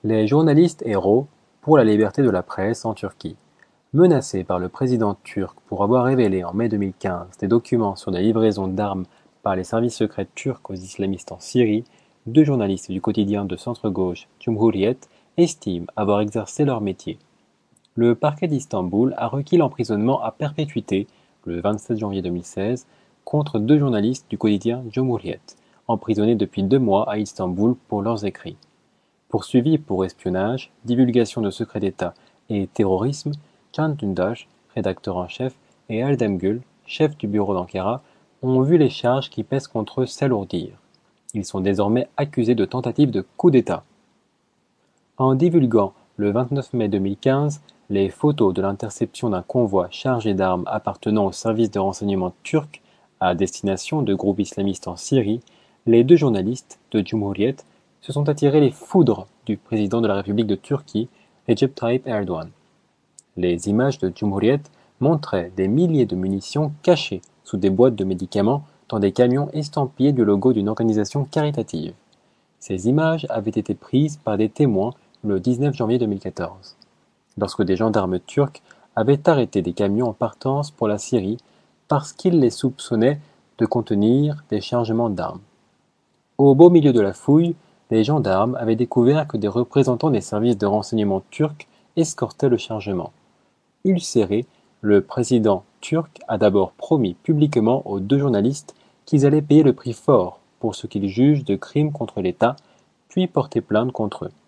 Les journalistes héros pour la liberté de la presse en Turquie. Menacés par le président turc pour avoir révélé en mai 2015 des documents sur des livraisons d'armes par les services secrets turcs aux islamistes en Syrie, deux journalistes du quotidien de centre-gauche Cumhuriyet estiment avoir exercé leur métier. Le parquet d'Istanbul a requis l'emprisonnement à perpétuité, le 27 janvier 2016, contre deux journalistes du quotidien Cumhuriyet, emprisonnés depuis 2 mois à Istanbul pour leurs écrits. Poursuivis pour espionnage, divulgation de secrets d'État et terrorisme, Can Dündar, rédacteur en chef, et Erdem Gül, chef du bureau d'Ankara, ont vu les charges qui pèsent contre eux s'alourdir. Ils sont désormais accusés de tentative de coup d'État. En divulguant, le 29 mai 2015, les photos de l'interception d'un convoi chargé d'armes appartenant au service de renseignement turc à destination de groupes islamistes en Syrie, les deux journalistes de Cumhuriyet se sont attirés les foudres du président de la République de Turquie, Recep Tayyip Erdogan. Les images de Cumhuriyet montraient des milliers de munitions cachées sous des boîtes de médicaments dans des camions estampillés du logo d'une organisation caritative. Ces images avaient été prises par des témoins le 19 janvier 2014, lorsque des gendarmes turcs avaient arrêté des camions en partance pour la Syrie parce qu'ils les soupçonnaient de contenir des chargements d'armes. Au beau milieu de la fouille, les gendarmes avaient découvert que des représentants des services de renseignement turcs escortaient le chargement. Ulcéré, le président turc a d'abord promis publiquement aux deux journalistes qu'ils allaient payer le prix fort pour ce qu'ils jugent de crimes contre l'État, puis porter plainte contre eux.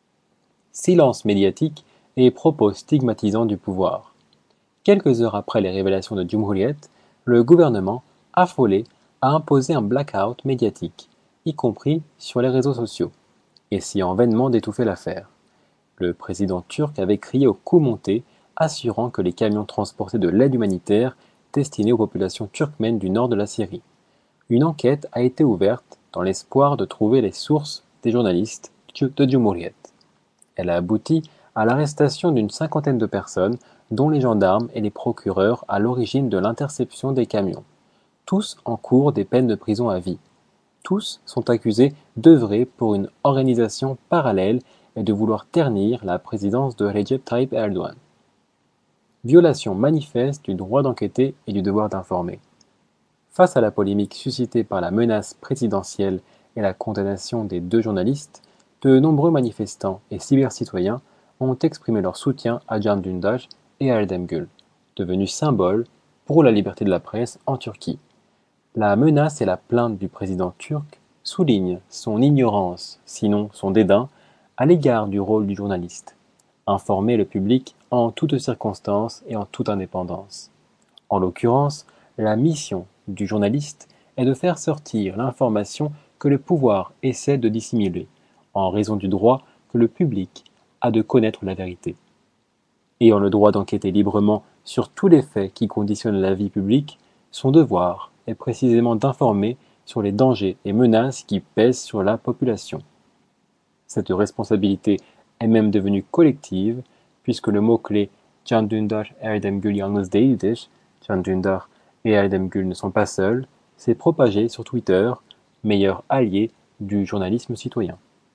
Silence médiatique et propos stigmatisants du pouvoir. Quelques heures après les révélations de Cumhuriyet, le gouvernement, affolé, a imposé un blackout médiatique, y compris sur les réseaux sociaux, essayant vainement d'étouffer l'affaire. Le président turc avait crié au coup monté, assurant que les camions transportaient de l'aide humanitaire destinée aux populations turkmènes du nord de la Syrie. Une enquête a été ouverte dans l'espoir de trouver les sources des journalistes de Cumhuriyet. Elle a abouti à l'arrestation d'une cinquantaine de personnes, dont les gendarmes et les procureurs à l'origine de l'interception des camions. Tous encourent des peines de prison à vie. Tous sont accusés d'œuvrer pour une organisation parallèle et de vouloir ternir la présidence de Recep Tayyip Erdogan. Violation manifeste du droit d'enquêter et du devoir d'informer. Face à la polémique suscitée par la menace présidentielle et la condamnation des deux journalistes, de nombreux manifestants et cybercitoyens ont exprimé leur soutien à Can Dündar et à Erdem Gül, devenus symboles pour la liberté de la presse en Turquie. La menace et la plainte du président turc soulignent son ignorance, sinon son dédain, à l'égard du rôle du journaliste. Informer le public en toutes circonstances et en toute indépendance. En l'occurrence, la mission du journaliste est de faire sortir l'information que le pouvoir essaie de dissimuler, en raison du droit que le public a de connaître la vérité. Ayant le droit d'enquêter librement sur tous les faits qui conditionnent la vie publique, son devoir est précisément d'informer sur les dangers et menaces qui pèsent sur la population. Cette responsabilité est même devenue collective, puisque le mot-clé Can Dündar Erdem Gül yalnız değildir, Can Dündar et Erdem Gül ne sont pas seuls, s'est propagé sur Twitter, meilleur allié du journalisme citoyen.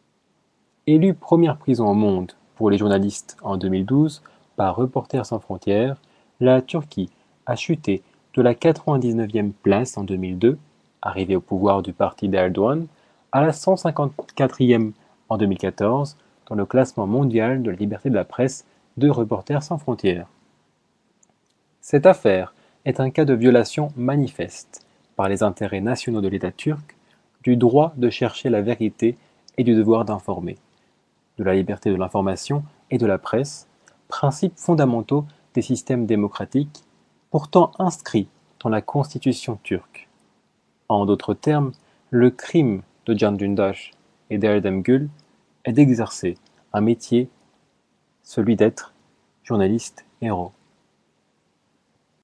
Élue première prison au monde pour les journalistes en 2012 par Reporters sans frontières, la Turquie a chuté de la 99e place en 2002, arrivée au pouvoir du parti d'Erdogan, à la 154e en 2014 dans le classement mondial de la liberté de la presse de Reporters sans frontières. Cette affaire est un cas de violation manifeste, par les intérêts nationaux de l'État turc, du droit de chercher la vérité et du devoir d'informer, de la liberté de l'information et de la presse, principes fondamentaux des systèmes démocratiques, pourtant inscrits dans la constitution turque. En d'autres termes, le crime de Can Dündar et d'Erdem Gül est d'exercer un métier, celui d'être journaliste héros.